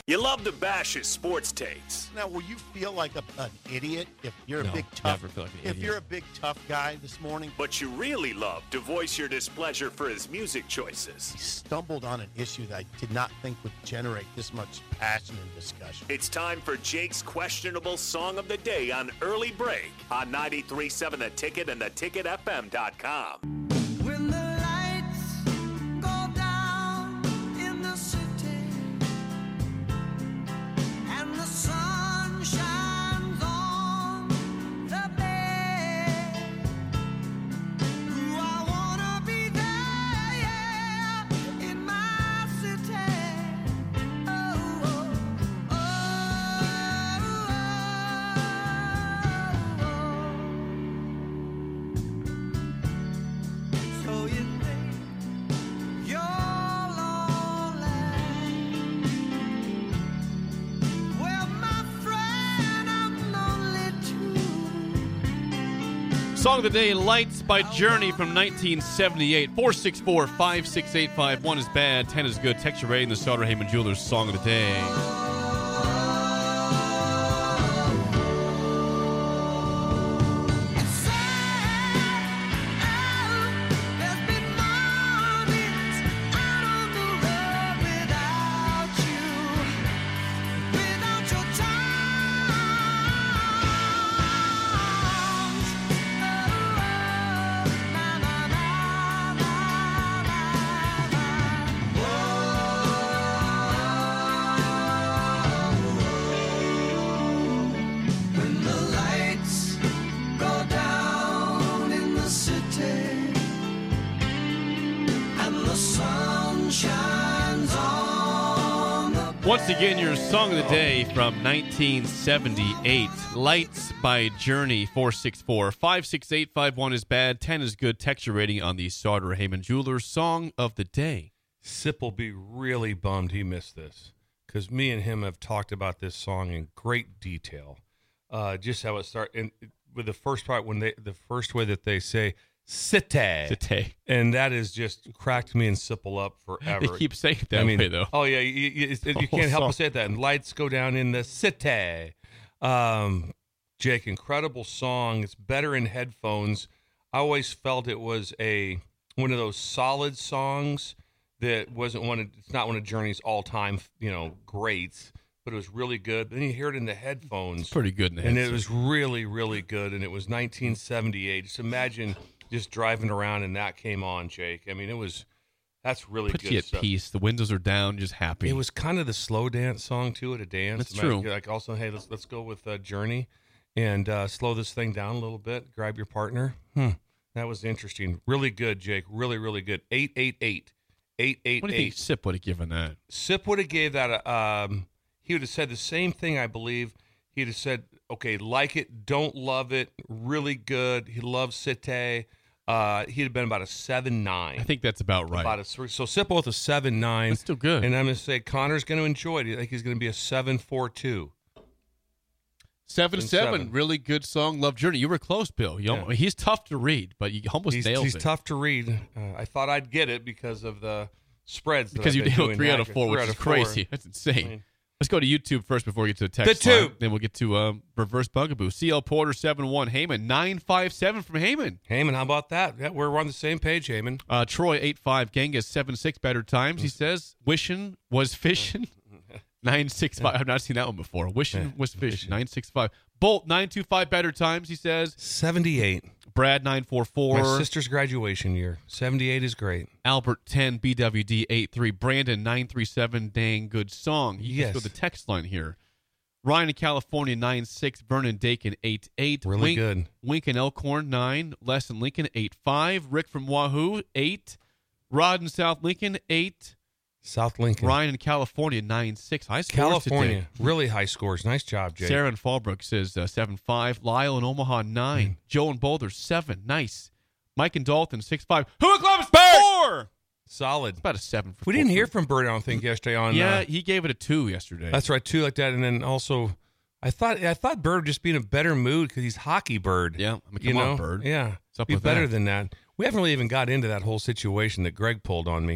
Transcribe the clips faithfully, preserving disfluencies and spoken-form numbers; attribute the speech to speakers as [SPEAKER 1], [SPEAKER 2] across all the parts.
[SPEAKER 1] You love to bash his sports takes.
[SPEAKER 2] Now, will you feel like a, an idiot if you're
[SPEAKER 3] No,
[SPEAKER 2] a big tough?
[SPEAKER 3] never feel like an
[SPEAKER 2] if
[SPEAKER 3] idiot.
[SPEAKER 2] you're a big tough guy this morning,
[SPEAKER 1] But you really love to voice your displeasure for his music choices.
[SPEAKER 2] he stumbled on an issue that I did not think would generate this much passion and discussion.
[SPEAKER 1] It's time for Jake's questionable song of the day on Early Break on ninety-three point seven The Ticket and the ticket f m dot com.
[SPEAKER 4] When the lights go down in the city and the sun shines on the bay, ooh, I wanna be there, yeah, in my city. Oh, oh, oh, oh. So you think you're lonely? Well, my friend, I'm lonely too.
[SPEAKER 3] Song of the day, Lights by Journey from nineteen seventy-eight. four six four, five six eight five. One is bad, ten is good. Text your rating, the Sauter Heyman Jewelers Song of the Day.
[SPEAKER 4] It's sad, there's been mornings out on the road without you, without your charms. Oh, na na na na na. When the lights go down in the city and the sun shines on the
[SPEAKER 3] Once again, your Song of the Day from nineteen seventy-eight. Lights by Journey, four six four, five six eight five. One is bad, ten is good. Text your rating on the Sauter Heyman Jewelers Song of the Day.
[SPEAKER 5] Sip will be really bummed he missed this because me and him have talked about this song in great detail. Uh, just how it starts, and with the first part when they, the first way that they say "cite,"
[SPEAKER 3] Today.
[SPEAKER 5] and that is just cracked me and Sipple up forever.
[SPEAKER 3] They keep saying it that
[SPEAKER 5] I mean,
[SPEAKER 3] way, though.
[SPEAKER 5] Oh yeah, you, you, it's- you
[SPEAKER 3] whole
[SPEAKER 5] can't help
[SPEAKER 3] song.
[SPEAKER 5] but say that. And lights go down in the city. Um, Jake, incredible song. It's better in headphones. I always felt it was a one of those solid songs that wasn't one of, it's not one of Journey's all time, you know, greats, but it was really good. Then you hear it in the headphones.
[SPEAKER 3] Pretty good in the
[SPEAKER 5] And it
[SPEAKER 3] headset.
[SPEAKER 5] was really, really good. And it was nineteen seventy-eight. Just imagine just driving around and that came on, Jake. I mean, it was, that's really
[SPEAKER 3] Puts
[SPEAKER 5] good
[SPEAKER 3] you at
[SPEAKER 5] stuff.
[SPEAKER 3] peace. The windows are down, just happy.
[SPEAKER 5] It was kind of the slow dance song too at a dance.
[SPEAKER 3] That's
[SPEAKER 5] Like-
[SPEAKER 3] true.
[SPEAKER 5] Like also, hey, let's let's go with uh, Journey and uh, slow this thing down a little bit. Grab your partner. Hmm. That was interesting. Really good, Jake. Really, really good. Eight eight eight. Eight eight
[SPEAKER 3] What do you think
[SPEAKER 5] eight.
[SPEAKER 3] Sip would have given that?
[SPEAKER 5] Sip would have gave that a. Um, he would have said the same thing, I believe. He'd have said, okay, like it, don't love it, really good. He loves Cite. Uh, he'd have been about a seven nine.
[SPEAKER 3] I think that's about right.
[SPEAKER 5] About a three. So Sip with a seven nine.
[SPEAKER 3] That's still good.
[SPEAKER 5] And I'm going to say Connor's going to enjoy it. I think he's going to be a seven four two.
[SPEAKER 3] Seven,
[SPEAKER 5] Seven,
[SPEAKER 3] seven,
[SPEAKER 5] seven.
[SPEAKER 3] really good song. Love Journey. You were close, Bill. You
[SPEAKER 5] Yeah.
[SPEAKER 3] He's tough to read, but you almost
[SPEAKER 5] He's,
[SPEAKER 3] nailed
[SPEAKER 5] he's
[SPEAKER 3] it.
[SPEAKER 5] tough to read. Uh, I thought I'd get it because of the spreads. That
[SPEAKER 3] Because
[SPEAKER 5] I've
[SPEAKER 3] you
[SPEAKER 5] been
[SPEAKER 3] nailed
[SPEAKER 5] doing
[SPEAKER 3] three out
[SPEAKER 5] now.
[SPEAKER 3] of four,
[SPEAKER 5] Three
[SPEAKER 3] which
[SPEAKER 5] out
[SPEAKER 3] is
[SPEAKER 5] of four.
[SPEAKER 3] crazy. That's insane.
[SPEAKER 5] I mean-
[SPEAKER 3] Let's go to YouTube first before we get to the text
[SPEAKER 5] The
[SPEAKER 3] line.
[SPEAKER 5] tube.
[SPEAKER 3] Then we'll get to um, Reverse Bugaboo. C L Porter seven one. Heyman nine five seven from Heyman.
[SPEAKER 5] Heyman, how about that? Yeah, we're on the same page, Heyman.
[SPEAKER 3] Uh, Troy eight five. Genghis seven six. Better Times. He says, wishing was fishing. nine six five. I've not seen that one before. Wishing
[SPEAKER 5] Yeah,
[SPEAKER 3] was fishing.
[SPEAKER 5] fishing.
[SPEAKER 3] nine six five. Bolt nine two five. Better Times. He says.
[SPEAKER 5] seventy-eight.
[SPEAKER 3] Brad nine four four.
[SPEAKER 5] My sister's graduation year. seventy-eight is great.
[SPEAKER 3] Albert ten, B W D eight three, Brandon nine three seven, dang good song. You
[SPEAKER 5] Yes.
[SPEAKER 3] can go to the text line here. Ryan in California nine six, Vernon Dakin eight eight,
[SPEAKER 5] Really
[SPEAKER 3] Wink,
[SPEAKER 5] good.
[SPEAKER 3] Wink in Elkhorn nine, Les in Lincoln eight five, Rick from Wahoo eight, Rod in South Lincoln eight,
[SPEAKER 5] South Lincoln.
[SPEAKER 3] Ryan in California nine six. High scores
[SPEAKER 5] California.
[SPEAKER 3] today.
[SPEAKER 5] Really high scores. Nice job, Jake.
[SPEAKER 3] Sarah in Fallbrook says uh, seven five, Lyle in Omaha nine,
[SPEAKER 5] Mm.
[SPEAKER 3] Joe in Boulder seven, nice. Mike in Dalton six five, Who in Columbus four.
[SPEAKER 5] Solid.
[SPEAKER 3] About a seven. For
[SPEAKER 5] We didn't
[SPEAKER 3] Fulton.
[SPEAKER 5] hear from Bird, I don't think, yesterday on.
[SPEAKER 3] Yeah,
[SPEAKER 5] uh,
[SPEAKER 3] he gave it a two yesterday.
[SPEAKER 5] that's right, too, like that. And then also, I thought I thought Bird would just be in a better mood because he's hockey Bird.
[SPEAKER 3] Yeah, I mean,
[SPEAKER 5] you
[SPEAKER 3] come on,
[SPEAKER 5] know?
[SPEAKER 3] Bird.
[SPEAKER 5] Yeah,
[SPEAKER 3] What's up
[SPEAKER 5] be
[SPEAKER 3] with
[SPEAKER 5] better
[SPEAKER 3] that?
[SPEAKER 5] than that. We haven't really even got into that whole situation that Greg pulled on me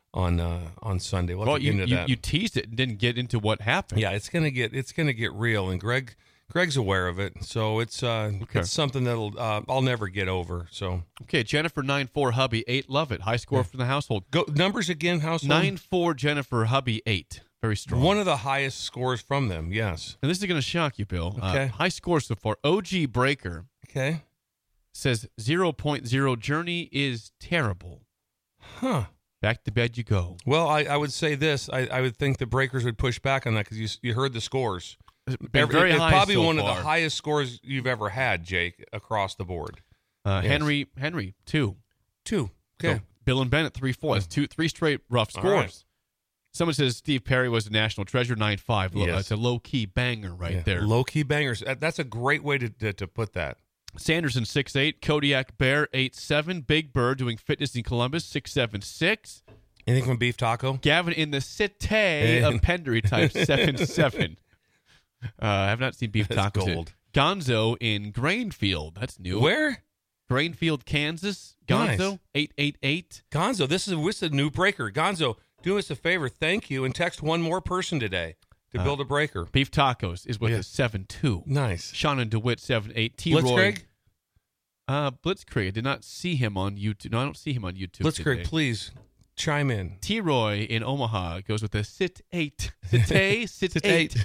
[SPEAKER 5] on uh, on Sunday. We'll have
[SPEAKER 3] Well,
[SPEAKER 5] to
[SPEAKER 3] you,
[SPEAKER 5] get into
[SPEAKER 3] you,
[SPEAKER 5] that.
[SPEAKER 3] you teased it and didn't get into what happened.
[SPEAKER 5] Yeah, it's gonna get it's gonna get real, and Greg Greg's aware of it, so it's uh,
[SPEAKER 3] Okay.
[SPEAKER 5] it's something that'll uh, I'll never get over. So
[SPEAKER 3] Okay, Jennifer nine four, hubby eight, love it. High score from the household.
[SPEAKER 5] go numbers again, household
[SPEAKER 3] nine four, Jennifer, hubby eight. Very strong.
[SPEAKER 5] One of the highest scores from them. Yes.
[SPEAKER 3] And this is going to shock you, Bill.
[SPEAKER 5] Okay.
[SPEAKER 3] Uh, high score so far. O G Breaker
[SPEAKER 5] Okay.
[SPEAKER 3] says zero point zero. Journey is terrible.
[SPEAKER 5] Huh.
[SPEAKER 3] Back to bed you go.
[SPEAKER 5] Well, I, I would say this. I, I would think the Breakers would push back on that because you you heard the scores.
[SPEAKER 3] Been
[SPEAKER 5] Every-
[SPEAKER 3] very
[SPEAKER 5] it's
[SPEAKER 3] high
[SPEAKER 5] probably
[SPEAKER 3] so
[SPEAKER 5] one
[SPEAKER 3] far.
[SPEAKER 5] of the highest scores you've ever had, Jake, across the board.
[SPEAKER 3] Uh,
[SPEAKER 5] Yes.
[SPEAKER 3] Henry, Henry, two.
[SPEAKER 5] Two. Okay.
[SPEAKER 3] So Bill and Bennett, three, four. That's two, three straight rough
[SPEAKER 5] All
[SPEAKER 3] scores.
[SPEAKER 5] right.
[SPEAKER 3] Someone says Steve Perry was a national treasure, nine five. Lo-
[SPEAKER 5] Yes.
[SPEAKER 3] It's a low-key banger right
[SPEAKER 5] Yeah.
[SPEAKER 3] there.
[SPEAKER 5] Low key bangers. That- That's a great way to to, to put that.
[SPEAKER 3] Sanderson, six eight. Kodiak Bear, eight seven. Big Bird doing fitness in Columbus, six seven six.
[SPEAKER 5] Anything from Beef Taco?
[SPEAKER 3] Gavin in the city of Pendery type seven seven. Uh, I have not seen beef
[SPEAKER 5] That's
[SPEAKER 3] tacos. yet.
[SPEAKER 5] gold.
[SPEAKER 3] Gonzo in Grainfield. That's new.
[SPEAKER 5] Where?
[SPEAKER 3] Grainfield, Kansas. Gonzo,
[SPEAKER 5] Nice.
[SPEAKER 3] eight eight eight.
[SPEAKER 5] Gonzo, this is, this is a new breaker. Gonzo, do us a favor. Thank you. And text one more person today to
[SPEAKER 3] Uh,
[SPEAKER 5] build a breaker.
[SPEAKER 3] Beef tacos is with
[SPEAKER 5] Yeah.
[SPEAKER 3] a seven two.
[SPEAKER 5] Nice.
[SPEAKER 3] Sean and DeWitt, seven eight. T-Roy.
[SPEAKER 5] Blitzkrieg?
[SPEAKER 3] Uh, Blitzkrieg. I did not see him on YouTube. No, I don't see him on YouTube.
[SPEAKER 5] Blitzkrieg,
[SPEAKER 3] today.
[SPEAKER 5] please chime in.
[SPEAKER 3] T-Roy in Omaha goes with a sit eight. Sit eight. Sit,
[SPEAKER 5] Sit
[SPEAKER 3] eight.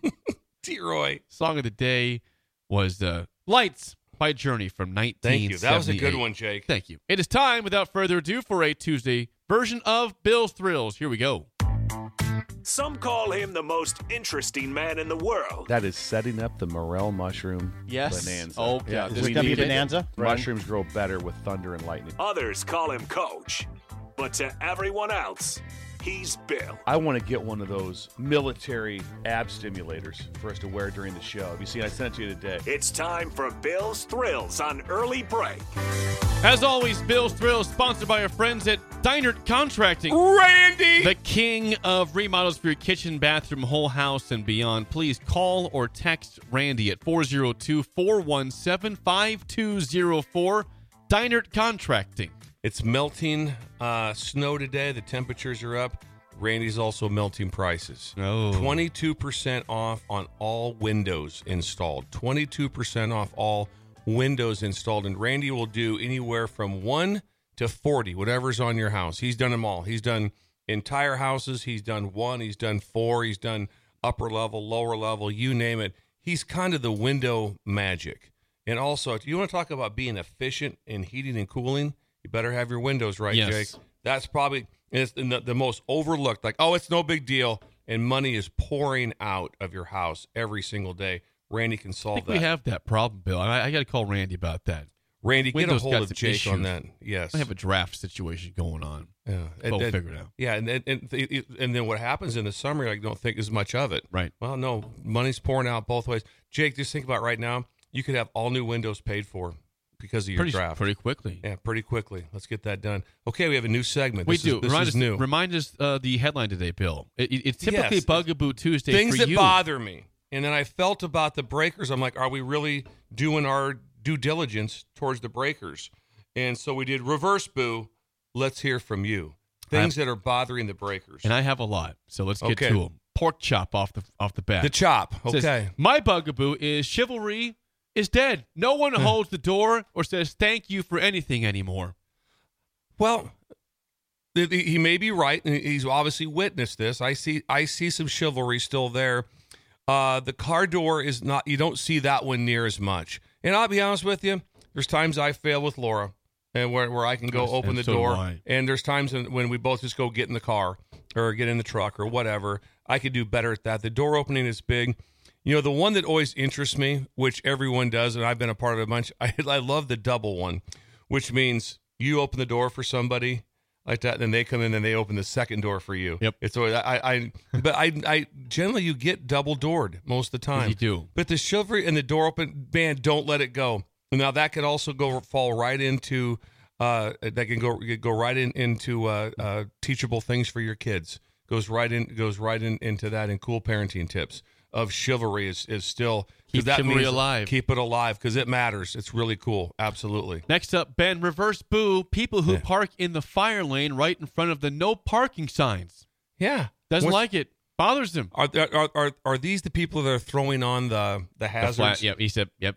[SPEAKER 5] T-Roy.
[SPEAKER 3] Song of the day was uh, Lights by Journey from nineteen seventy-eight.
[SPEAKER 5] Thank you. That was a good one, Jake.
[SPEAKER 3] Thank you. It is time, without further ado, for a Tuesday version of Bill's Thrills. Here we go.
[SPEAKER 1] Some call him the most interesting man in the world.
[SPEAKER 6] That is setting up the morel mushroom
[SPEAKER 3] Yes.
[SPEAKER 6] bonanza.
[SPEAKER 3] Oh, yeah.
[SPEAKER 2] Is
[SPEAKER 3] We
[SPEAKER 2] this going to be
[SPEAKER 3] need it.
[SPEAKER 2] Bonanza?
[SPEAKER 6] Mushrooms grow better with thunder and lightning.
[SPEAKER 1] Others call him Coach. But to everyone else, he's Bill.
[SPEAKER 6] I want to get one of those military ab stimulators for us to wear during the show. Have you seen? I sent it to you today.
[SPEAKER 1] It's time for Bill's Thrills on Early Break.
[SPEAKER 3] As always, Bill's Thrills, sponsored by our friends at Deinert Contracting.
[SPEAKER 5] Randy!
[SPEAKER 3] The king of remodels for your kitchen, bathroom, whole house, and beyond. Please call or text Randy at four oh two, four one seven, five two oh four. Deinert Contracting.
[SPEAKER 5] It's melting uh, snow today. The temperatures are up. Randy's also melting prices.
[SPEAKER 3] Oh.
[SPEAKER 5] twenty-two percent off on all windows installed. twenty-two percent off all windows installed. And Randy will do anywhere from one to forty, whatever's on your house. He's done them all. He's done entire houses. He's done one. He's done four. He's done upper level, lower level, you name it. He's kind of the window magic. And also, if you want to talk about being efficient in heating and cooling, you better have your windows right,
[SPEAKER 3] Yes.
[SPEAKER 5] Jake. That's probably it's the, the most overlooked. Like, oh, it's no big deal, and money is pouring out of your house every single day. Randy can
[SPEAKER 3] I
[SPEAKER 5] solve
[SPEAKER 3] think
[SPEAKER 5] that.
[SPEAKER 3] we have that problem, Bill. I, I got to call Randy about that.
[SPEAKER 5] Randy, get a
[SPEAKER 3] Windows
[SPEAKER 5] hold
[SPEAKER 3] got
[SPEAKER 5] of
[SPEAKER 3] some
[SPEAKER 5] Jake on
[SPEAKER 3] issues.
[SPEAKER 5] that. Yes,
[SPEAKER 3] I have a draft situation going on.
[SPEAKER 5] yeah.
[SPEAKER 3] We'll
[SPEAKER 5] and,
[SPEAKER 3] figure it out.
[SPEAKER 5] Yeah, and and, and, th- and then what happens in the summer? I don't think as much of it.
[SPEAKER 3] Right.
[SPEAKER 5] Well, no, money's pouring out both ways. Jake, just think about right now. You could have all new windows paid for because of your
[SPEAKER 3] Pretty,
[SPEAKER 5] draft.
[SPEAKER 3] pretty quickly.
[SPEAKER 5] Yeah, pretty quickly. Let's get that done. Okay, we have a new segment.
[SPEAKER 3] We
[SPEAKER 5] This
[SPEAKER 3] do.
[SPEAKER 5] Is, this
[SPEAKER 3] remind
[SPEAKER 5] is
[SPEAKER 3] us,
[SPEAKER 5] new.
[SPEAKER 3] Remind us uh, the headline today, Bill. It, it- it's typically
[SPEAKER 5] Yes.
[SPEAKER 3] Bugaboo Tuesday
[SPEAKER 5] Things
[SPEAKER 3] for
[SPEAKER 5] that
[SPEAKER 3] you.
[SPEAKER 5] bother me. And then I felt about the breakers. I'm like, are we really doing our due diligence towards the breakers? And so we did reverse boo. Let's hear from you. Things that are bothering the breakers.
[SPEAKER 3] And I have a lot, so let's get
[SPEAKER 5] Okay.
[SPEAKER 3] to them. Pork chop off the off the bat.
[SPEAKER 5] The chop.
[SPEAKER 3] It says,
[SPEAKER 5] Okay.
[SPEAKER 3] my bugaboo is chivalry is dead. No one holds the door or says thank you for anything anymore.
[SPEAKER 5] Well, th- th- he may be right, and he's obviously witnessed this. I see. I see some chivalry still there. Uh, the car door is not. You don't see that one near as much. And I'll be honest with you. There's times I fail with Laura, and where where I can go
[SPEAKER 3] Yes,
[SPEAKER 5] open
[SPEAKER 3] and
[SPEAKER 5] the
[SPEAKER 3] so do
[SPEAKER 5] door,
[SPEAKER 3] I.
[SPEAKER 5] and there's times when when we both just go get in the car or get in the truck or whatever. I could do better at that. The door opening is big. You know, the one that always interests me, which everyone does, and I've been a part of a bunch. I I love the double one, which means you open the door for somebody like that, and then they come in and they open the second door for you.
[SPEAKER 3] Yep.
[SPEAKER 5] It's always I I but I I generally you get double doored most of the time.
[SPEAKER 3] You do.
[SPEAKER 5] But the chivalry and the door open, man, don't let it go. Now that could also go fall right into uh that can go go right in into uh, uh teachable things for your kids. Goes right in goes right in into that in cool parenting tips. of chivalry is is still 'cause
[SPEAKER 3] Keep
[SPEAKER 5] that
[SPEAKER 3] chivalry
[SPEAKER 5] means-
[SPEAKER 3] alive.
[SPEAKER 5] Keep it alive because it matters. It's really cool. Absolutely.
[SPEAKER 3] Next up, Ben, reverse boo people who
[SPEAKER 5] Yeah.
[SPEAKER 3] park in the fire lane right in front of the no parking signs.
[SPEAKER 5] Yeah.
[SPEAKER 3] Doesn't
[SPEAKER 5] What's-
[SPEAKER 3] like it. Bothers him.
[SPEAKER 5] Are, there- are are are these the people that are throwing on the the
[SPEAKER 3] The
[SPEAKER 5] hazards?
[SPEAKER 3] flat- yep, he said, yep.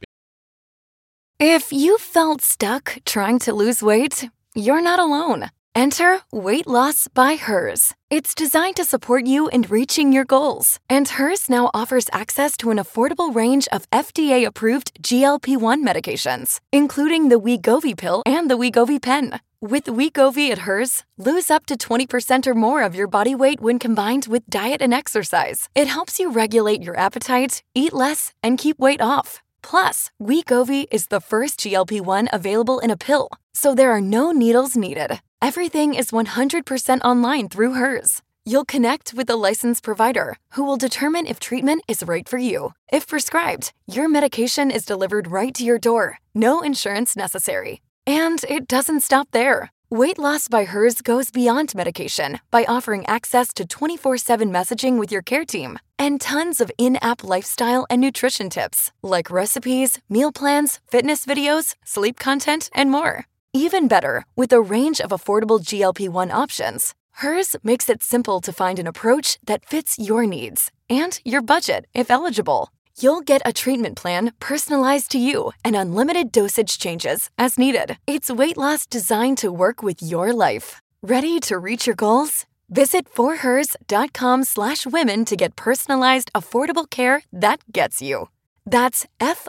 [SPEAKER 7] If you felt stuck trying to lose weight, you're not alone. Enter Weight Loss by Hers. It's designed to support you in reaching your goals. And Hers now offers access to an affordable range of F D A-approved G L P one medications, including the Wegovy pill and the Wegovy pen. With Wegovy at Hers, lose up to twenty percent or more of your body weight when combined with diet and exercise. It helps you regulate your appetite, eat less, and keep weight off. Plus, Wegovy is the first G L P one available in a pill, so there are no needles needed. Everything is one hundred percent online through Hers. You'll connect with a licensed provider who will determine if treatment is right for you. If prescribed, your medication is delivered right to your door. No insurance necessary. And it doesn't stop there. Weight Loss by Hers goes beyond medication by offering access to twenty-four seven messaging with your care team and tons of in-app lifestyle and nutrition tips like recipes, meal plans, fitness videos, sleep content, and more. Even better, with a range of affordable G L P one options, Hers makes it simple to find an approach that fits your needs and your budget if eligible. You'll get a treatment plan personalized to you and unlimited dosage changes as needed. It's weight loss designed to work with your life. Ready to reach your goals? Visit forhers.com slash women to get personalized, affordable care that gets you. That's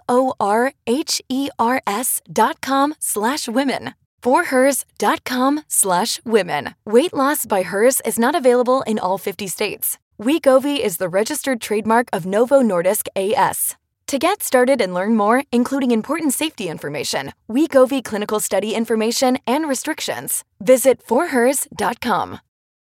[SPEAKER 7] F-O-R-H-E-R-S dot com slash women. forhers.com slash women. Weight Loss by Hers is not available in all fifty states. Wegovy is the registered trademark of Novo Nordisk A S. To get started and learn more, including important safety information, Wegovy clinical study information, and restrictions, visit forhers dot com.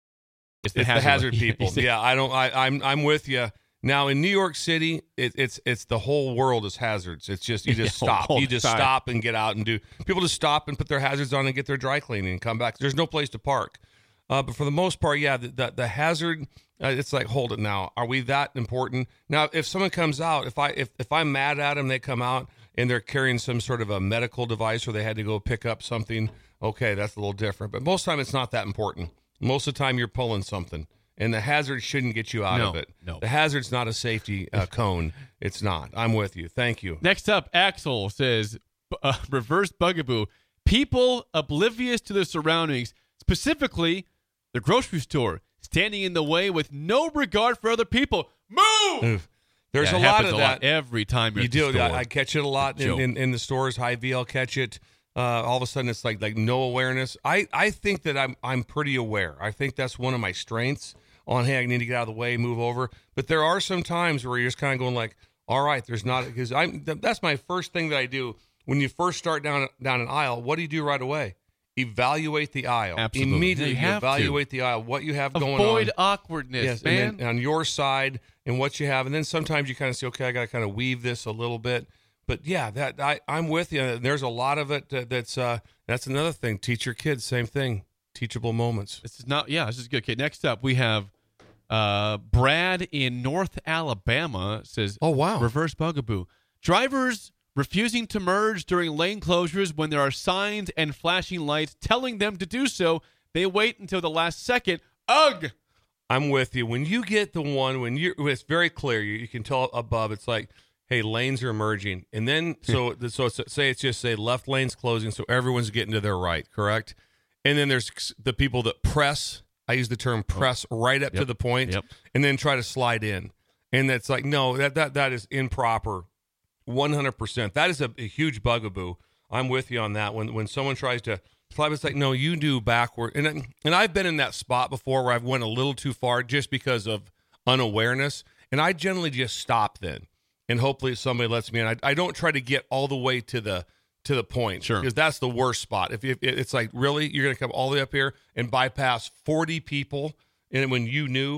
[SPEAKER 3] It's
[SPEAKER 5] It's the hazard people.
[SPEAKER 3] He said-
[SPEAKER 5] Yeah, I don't. I, I'm I'm with you. Now in New York City, it, it's it's the whole world is hazards. It's just you just
[SPEAKER 3] Yeah,
[SPEAKER 5] stop.
[SPEAKER 3] all
[SPEAKER 5] You
[SPEAKER 3] the
[SPEAKER 5] just
[SPEAKER 3] time.
[SPEAKER 5] stop and get out and do. People just stop and put their hazards on and get their dry cleaning and come back. There's no place to park. Uh, but for the most part, yeah, the the, the hazard. Uh, it's like, hold it now. Are we that important? Now, if someone comes out, if I if if I'm mad at them, they come out and they're carrying some sort of a medical device or they had to go pick up something. Okay, that's a little different. But most of the time, it's not that important. Most of the time, you're pulling something. And the hazard shouldn't get you out
[SPEAKER 3] No,
[SPEAKER 5] of it.
[SPEAKER 3] no.
[SPEAKER 5] The hazard's not a safety uh, cone. It's not. I'm with you. Thank you.
[SPEAKER 3] Next up, Axel says, uh, reverse bugaboo. People oblivious to their surroundings, specifically the grocery store, standing in the way with no regard for other people. Move!
[SPEAKER 5] Oof. There's
[SPEAKER 3] Yeah,
[SPEAKER 5] a
[SPEAKER 3] it
[SPEAKER 5] lot
[SPEAKER 3] happens
[SPEAKER 5] of
[SPEAKER 3] a
[SPEAKER 5] that.
[SPEAKER 3] lot every time you're
[SPEAKER 5] You
[SPEAKER 3] at the
[SPEAKER 5] do.
[SPEAKER 3] store.
[SPEAKER 5] I, I catch it a lot in,
[SPEAKER 3] Joke.
[SPEAKER 5] in, in the stores. Hy-Vee, I'll catch it. Uh, all of a sudden, it's like like no awareness. I, I think that I'm I'm pretty aware. I think that's one of my strengths. On hey, I need to get out of the way, move over. But there are some times where you're just kind of going like, all right, there's not because I'm. That's my first thing that I do when you first start down down an aisle. What do you do right away? Evaluate the aisle.
[SPEAKER 3] Absolutely.
[SPEAKER 5] Immediately
[SPEAKER 3] You have to.
[SPEAKER 5] evaluate the aisle. What you have going on.
[SPEAKER 3] Avoid awkwardness,
[SPEAKER 5] Yes,
[SPEAKER 3] man.
[SPEAKER 5] and then on your side and what you have, and then sometimes you kind of say, okay, I got to kind of weave this a little bit. But yeah, that I, I'm with you. There's a lot of it that, that's uh, that's another thing. Teach your kids, same thing. Teachable moments.
[SPEAKER 3] This is not, yeah, this is good. Okay, next up, we have uh, Brad in North Alabama says,
[SPEAKER 5] Oh, wow.
[SPEAKER 3] reverse bugaboo. Drivers refusing to merge during lane closures when there are signs and flashing lights telling them to do so. They wait until the last second. Ugh!
[SPEAKER 5] I'm with you. When you get the one, when you it's very clear, you, you can tell above, it's like, hey, lanes are merging. And then, so so it's, say it's just say left lane's closing, so everyone's getting to their right, correct? And then there's the people that press, I use the term press right up to
[SPEAKER 3] Yep.
[SPEAKER 5] the point,
[SPEAKER 3] Yep.
[SPEAKER 5] and then try to slide in. And that's like, no, that that that is improper, one hundred percent. That is a, a huge bugaboo. I'm with you on that. When when someone tries to slide, it's like, no, you do backward. And and I've been in that spot before where I've went a little too far just because of unawareness, and I generally just stop then, and hopefully somebody lets me in. I, I don't try to get all the way to the to the point,
[SPEAKER 3] Sure.
[SPEAKER 5] because that's the worst spot. If, if it's like, really, you're going to come all the way up here and bypass forty people, and when you knew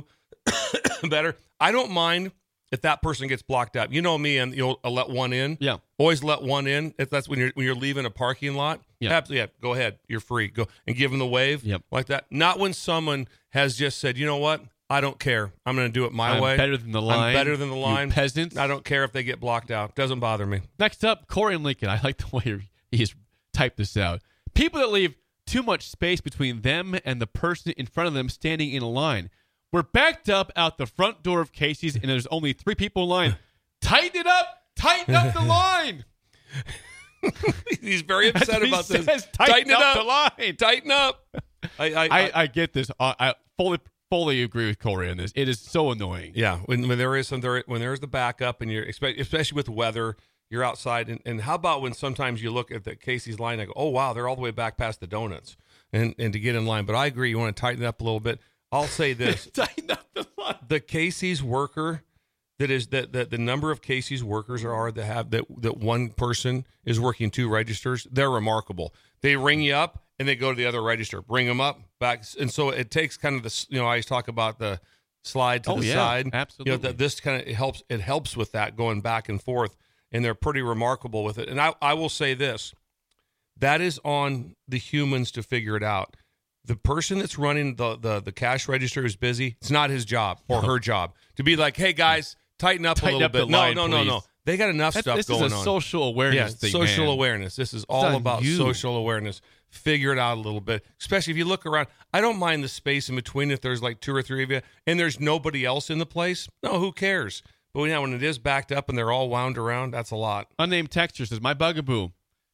[SPEAKER 5] better, I don't mind if that person gets blocked out. You know me, and you'll I'll let one in.
[SPEAKER 3] Yeah.
[SPEAKER 5] Always let one in. If that's when you're when you're leaving a parking lot.
[SPEAKER 3] Yeah.
[SPEAKER 5] Absolutely. Yeah. Go ahead. You're free. Go and give them the wave.
[SPEAKER 3] Yep.
[SPEAKER 5] Like that. Not when someone has just said, you know what? I don't care. I'm going to do it my
[SPEAKER 3] I'm
[SPEAKER 5] way.
[SPEAKER 3] better than the line.
[SPEAKER 5] I'm better than the
[SPEAKER 3] you
[SPEAKER 5] line.
[SPEAKER 3] peasants.
[SPEAKER 5] I don't care if they get blocked out. Doesn't bother me.
[SPEAKER 3] Next up, Corey and Lincoln. I like the way he's typed this out. People that leave too much space between them and the person in front of them standing in a line. We're backed up out the front door of Casey's, and there's only three people in line. Tighten it up. Tighten up the line.
[SPEAKER 5] He's very upset
[SPEAKER 3] That's
[SPEAKER 5] about
[SPEAKER 3] what he
[SPEAKER 5] this.
[SPEAKER 3] says. Tighten,
[SPEAKER 5] Tighten it
[SPEAKER 3] up,
[SPEAKER 5] up.
[SPEAKER 3] the line.
[SPEAKER 5] Tighten up. I, I,
[SPEAKER 3] I, I get this. I, I fully fully agree with Corey on this. It is so annoying.
[SPEAKER 5] Yeah, when, when there is some there, when there's the backup, and you're especially, especially with weather, you're outside, and, and how about when sometimes you look at the Casey's line and go, oh wow, they're all the way back past the donuts, and and to get in line. But I agree, you want to tighten it up a little bit. I'll say this:
[SPEAKER 3] Tighten up the line.
[SPEAKER 5] the Casey's worker that is that the, the number of Casey's workers there are that have that that one person is working two registers. They're remarkable. They ring you up and they go to the other register, bring them up back, and so it takes kind of the you know I always talk about the slide to
[SPEAKER 3] Oh,
[SPEAKER 5] the
[SPEAKER 3] yeah,
[SPEAKER 5] side.
[SPEAKER 3] absolutely.
[SPEAKER 5] You know, that this kind of it helps. It helps with that going back and forth, and they're pretty remarkable with it. And I I will say this: that is on the humans to figure it out. The person that's running the the, the cash register is busy. It's not his job or her job to be like, hey guys, tighten up
[SPEAKER 3] Tighten
[SPEAKER 5] a little
[SPEAKER 3] up
[SPEAKER 5] bit.
[SPEAKER 3] the
[SPEAKER 5] No,
[SPEAKER 3] line,
[SPEAKER 5] no, no, no.
[SPEAKER 3] please.
[SPEAKER 5] They got enough
[SPEAKER 3] That's,
[SPEAKER 5] stuff
[SPEAKER 3] this
[SPEAKER 5] going
[SPEAKER 3] is a
[SPEAKER 5] on.
[SPEAKER 3] social awareness
[SPEAKER 5] Yeah,
[SPEAKER 3] thing,
[SPEAKER 5] social
[SPEAKER 3] man.
[SPEAKER 5] awareness. This is
[SPEAKER 3] It's
[SPEAKER 5] all
[SPEAKER 3] on
[SPEAKER 5] about
[SPEAKER 3] you.
[SPEAKER 5] social awareness. Figure it out a little bit, especially if you look around. I don't mind the space in between if there's like two or three of you and there's nobody else in the place. No, who cares? But when, yeah, when it is backed up and they're all wound around, that's a lot.
[SPEAKER 3] Unnamed texture says, my bugaboo.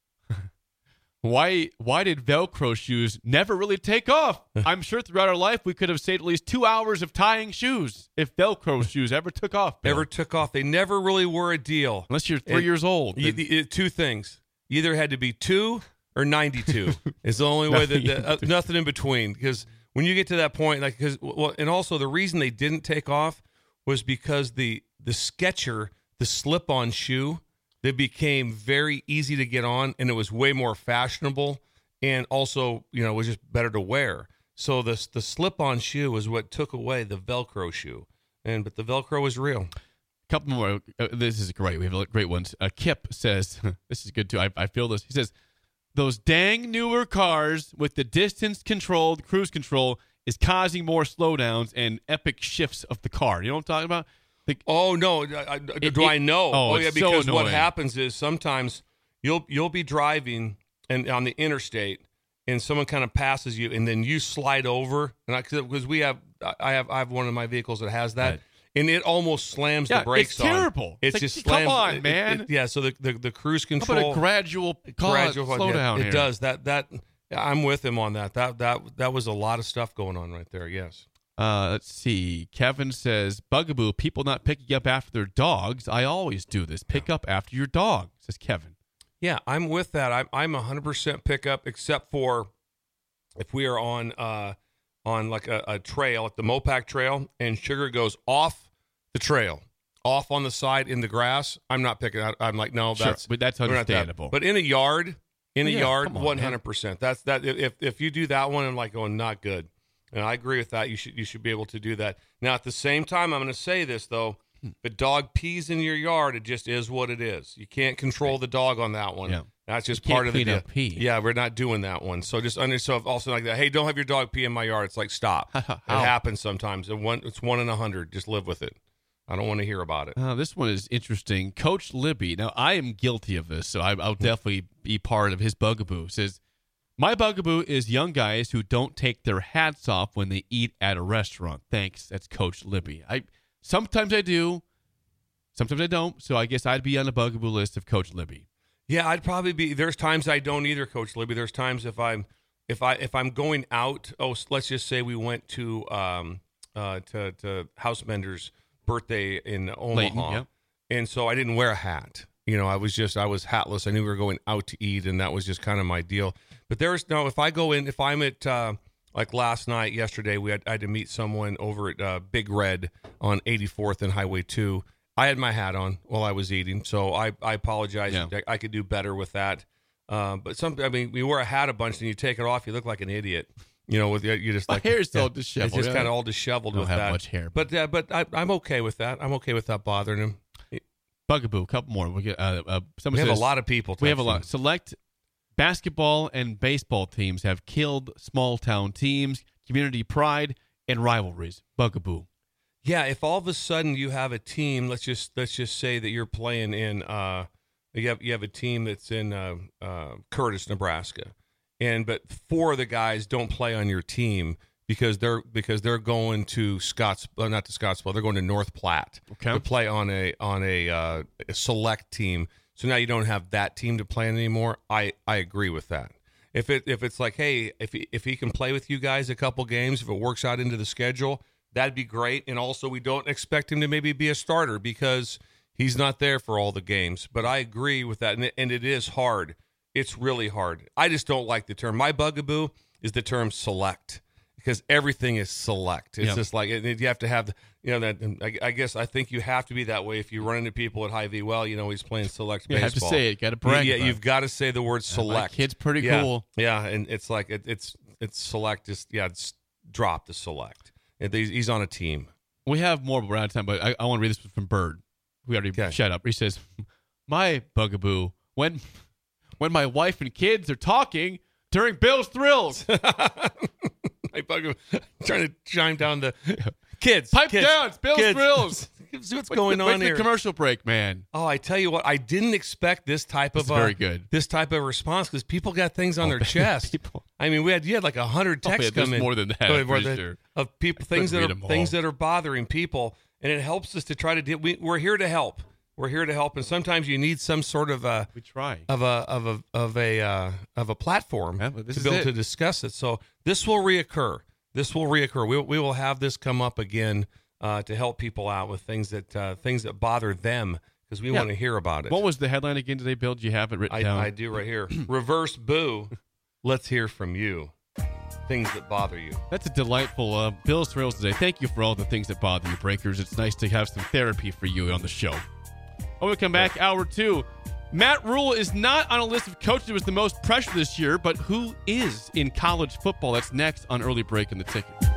[SPEAKER 3] Why why did Velcro shoes never really take off? I'm sure throughout our life we could have saved at least two hours of tying shoes if Velcro shoes ever took off. Bill.
[SPEAKER 5] Ever took off. They never really were a deal.
[SPEAKER 3] Unless you're three
[SPEAKER 5] And
[SPEAKER 3] years old.
[SPEAKER 5] You,
[SPEAKER 3] then-
[SPEAKER 5] you- two things. You either had to be two or ninety-two. It's the only way that,
[SPEAKER 3] Nothing
[SPEAKER 5] that uh, nothing in between. Because when you get to that point, like, because well, and also the reason they didn't take off was because the the Skechers, the slip-on shoe, they became very easy to get on, and it was way more fashionable, and also, you know, was just better to wear. So the the slip-on shoe was what took away the Velcro shoe, and but the Velcro was real.
[SPEAKER 3] Couple more. Uh, this is great. We have a great ones. Uh, Kip says, this is good too. I, I feel this. He says, those dang newer cars with the distance controlled cruise control is causing more slowdowns and epic shifts of the car. You know what I'm talking about? The,
[SPEAKER 5] Oh no! I, I-
[SPEAKER 3] It-
[SPEAKER 5] do I
[SPEAKER 3] it-
[SPEAKER 5] know?
[SPEAKER 3] oh,
[SPEAKER 5] yeah,
[SPEAKER 3] it's so
[SPEAKER 5] because what
[SPEAKER 3] annoying.
[SPEAKER 5] happens is sometimes you'll you'll be driving and on the interstate, and someone kind of passes you, and then you slide over, and because we have I have I have one of my vehicles that has that,
[SPEAKER 3] Right.
[SPEAKER 5] and it almost slams
[SPEAKER 3] Yeah,
[SPEAKER 5] the brakes
[SPEAKER 3] it's
[SPEAKER 5] on.
[SPEAKER 3] terrible.
[SPEAKER 5] It's
[SPEAKER 3] It's like,
[SPEAKER 5] just
[SPEAKER 3] come
[SPEAKER 5] slams.
[SPEAKER 3] on,
[SPEAKER 5] it- it-
[SPEAKER 3] man.
[SPEAKER 5] it- yeah, so the, the the cruise
[SPEAKER 3] how
[SPEAKER 5] control
[SPEAKER 3] about a gradual, car,
[SPEAKER 5] gradual
[SPEAKER 3] slow
[SPEAKER 5] yeah,
[SPEAKER 3] down
[SPEAKER 5] It
[SPEAKER 3] here?
[SPEAKER 5] does that that. I'm with him on that. That that that was a lot of stuff going on right there. Yes.
[SPEAKER 3] Uh, let's see. Kevin says, bugaboo, people not picking up after their dogs. I always do this. Pick up after your dog, says Kevin.
[SPEAKER 5] Yeah, I'm with that. I'm I'm one hundred percent pickup, except for if we are on uh on like a, a trail, like the Mopac Trail, and sugar goes off the trail, off on the side in the grass. I'm not picking. I, I'm like, no,
[SPEAKER 3] Sure,
[SPEAKER 5] that's
[SPEAKER 3] but that's
[SPEAKER 5] we're not that.
[SPEAKER 3] understandable.
[SPEAKER 5] But in a yard, in a
[SPEAKER 3] Yeah,
[SPEAKER 5] yard,
[SPEAKER 3] come on,
[SPEAKER 5] one hundred percent. That's that. If if you do that one, I'm like going not good. And I agree with that. You should you should be able to do that. Now at the same time, I'm going to say this though. If a dog pees in your yard, it just is what it is. You can't control the dog on that one.
[SPEAKER 3] Yeah.
[SPEAKER 5] That's just
[SPEAKER 3] You can't
[SPEAKER 5] part of the
[SPEAKER 3] clean
[SPEAKER 5] deal.
[SPEAKER 3] up pee.
[SPEAKER 5] Yeah, we're not doing that one. So just under so also like that. Hey, don't have your dog pee in my yard. It's like stop. It
[SPEAKER 3] How?
[SPEAKER 5] happens sometimes. It one, it's one in a hundred. Just live with it. I don't want to hear about it.
[SPEAKER 3] Uh, this one is interesting. Coach Libby. Now, I am guilty of this, so I, I'll definitely be part of his bugaboo. Says, my bugaboo is young guys who don't take their hats off when they eat at a restaurant. Thanks. That's Coach Libby. I sometimes I do, sometimes I don't. So I guess I'd be on the bugaboo list of Coach Libby.
[SPEAKER 5] Yeah, I'd probably be. There's times I don't either, Coach Libby. There's times if I'm if I if I'm going out. Oh, let's just say we went to um uh to to Housebender's birthday in Omaha,
[SPEAKER 3] Layton, yep.
[SPEAKER 5] and so I didn't wear a hat. You know, I was just I was hatless. I knew we were going out to eat, and that was just kind of my deal. But there's no if I go in if I'm at uh, like last night, yesterday we had I had to meet someone over at uh, Big Red on eighty-fourth and Highway two. I had my hat on while I was eating, so I, I apologize.
[SPEAKER 3] Yeah.
[SPEAKER 5] I, I could do better with that. Uh, but some, I mean, you wear a hat a bunch and you take it off, you look like an idiot. You know, with you just
[SPEAKER 3] My
[SPEAKER 5] like
[SPEAKER 3] hair's all
[SPEAKER 5] yeah,
[SPEAKER 3] disheveled,
[SPEAKER 5] It's just
[SPEAKER 3] yeah.
[SPEAKER 5] kind of all disheveled
[SPEAKER 3] I don't
[SPEAKER 5] with
[SPEAKER 3] have
[SPEAKER 5] that.
[SPEAKER 3] much hair,
[SPEAKER 5] but uh, but I, I'm okay with that. I'm okay with that bothering him.
[SPEAKER 3] Bugaboo, a couple more. We get uh, uh,
[SPEAKER 5] We
[SPEAKER 3] someone
[SPEAKER 5] have
[SPEAKER 3] says,
[SPEAKER 5] a lot of people.
[SPEAKER 3] We have a
[SPEAKER 5] texting.
[SPEAKER 3] lot. Select basketball and baseball teams have killed small town teams, community pride, and rivalries. Bugaboo.
[SPEAKER 5] Yeah, if all of a sudden you have a team, let's just let's just say that you're playing in, uh, you have you have a team that's in uh, uh, Curtis, Nebraska, and but four of the guys don't play on your team because they're because they're going to Scotts, uh, not to Scottsbluff, they're going to North Platte
[SPEAKER 3] Okay.
[SPEAKER 5] to play on a on a, uh, a select team. So now you don't have that team to play in anymore. I, I agree with that. If it if it's like, hey, if he, if he can play with you guys a couple games, if it works out into the schedule, that'd be great. And also, we don't expect him to maybe be a starter because he's not there for all the games. But I agree with that, and it, and it is hard. It's really hard. I just don't like the term. My bugaboo is the term select because everything is select. It's
[SPEAKER 3] Yep.
[SPEAKER 5] just like it, you have to have, the, you know, that. And I, I guess I think you have to be that way if you run into people at Hy-Vee. Well, you know, he's playing select
[SPEAKER 3] You have to
[SPEAKER 5] baseball.
[SPEAKER 3] say it. Got to brag.
[SPEAKER 5] Yeah,
[SPEAKER 3] about
[SPEAKER 5] you've
[SPEAKER 3] it.
[SPEAKER 5] got to say the word
[SPEAKER 3] Yeah, my
[SPEAKER 5] select.
[SPEAKER 3] kid's pretty
[SPEAKER 5] yeah,
[SPEAKER 3] cool.
[SPEAKER 5] Yeah, and it's like it, it's it's select. Just yeah, it's drop the select. It- he's, he's on a team.
[SPEAKER 3] We have more, but we're out of time. But I, I want to read this from Bird. We already
[SPEAKER 5] Okay.
[SPEAKER 3] shut up. He says, "My bugaboo when when my wife and kids are talking during Bill's Thrills.
[SPEAKER 5] My bugaboo trying to chime down the kids.
[SPEAKER 3] Pipe
[SPEAKER 5] kids,
[SPEAKER 3] down, it's Bill's
[SPEAKER 5] kids.
[SPEAKER 3] Thrills.
[SPEAKER 5] See what's going
[SPEAKER 3] the,
[SPEAKER 5] on
[SPEAKER 3] wait
[SPEAKER 5] here.
[SPEAKER 3] The commercial break, man.
[SPEAKER 5] Oh, I tell you what, I didn't expect this type
[SPEAKER 3] This
[SPEAKER 5] of
[SPEAKER 3] is very
[SPEAKER 5] uh,
[SPEAKER 3] good.
[SPEAKER 5] This type of response because people got things on
[SPEAKER 3] Oh,
[SPEAKER 5] their chest.
[SPEAKER 3] people-
[SPEAKER 5] I mean, we had you had like a hundred
[SPEAKER 3] Oh,
[SPEAKER 5] texts
[SPEAKER 3] yeah, there's
[SPEAKER 5] come in.
[SPEAKER 3] more than that,
[SPEAKER 5] Oh,
[SPEAKER 3] I'm
[SPEAKER 5] where
[SPEAKER 3] pretty
[SPEAKER 5] the-
[SPEAKER 3] sure.
[SPEAKER 5] Of people,
[SPEAKER 3] I
[SPEAKER 5] things that
[SPEAKER 3] couldn't
[SPEAKER 5] are
[SPEAKER 3] read 'em
[SPEAKER 5] things
[SPEAKER 3] all.
[SPEAKER 5] that are bothering people, and it helps us to try to deal. We, we're here to help. We're here to help, and sometimes you need some sort of a
[SPEAKER 3] We try.
[SPEAKER 5] of a of a of a uh, of a platform
[SPEAKER 3] Yeah, but this
[SPEAKER 5] to
[SPEAKER 3] is
[SPEAKER 5] be able
[SPEAKER 3] it.
[SPEAKER 5] to discuss it. So this will reoccur. This will reoccur. We we will have this come up again uh, to help people out with things that uh, things that bother them because we
[SPEAKER 3] Yeah.
[SPEAKER 5] want to hear about it.
[SPEAKER 3] What was the headline again today, Bill? Do you have it written
[SPEAKER 5] I,
[SPEAKER 3] down?
[SPEAKER 5] I do right here. Reverse boo. Let's hear from you. Things that bother you.
[SPEAKER 3] That's a delightful uh, Bill's Thrills today. Thank you for all the things that bother you, Breakers. It's nice to have some therapy for you on the show. When we come back, hour two, Matt Rule is not on a list of coaches with the most pressure this year, but who is in college football? That's next on Early Break in the Ticket.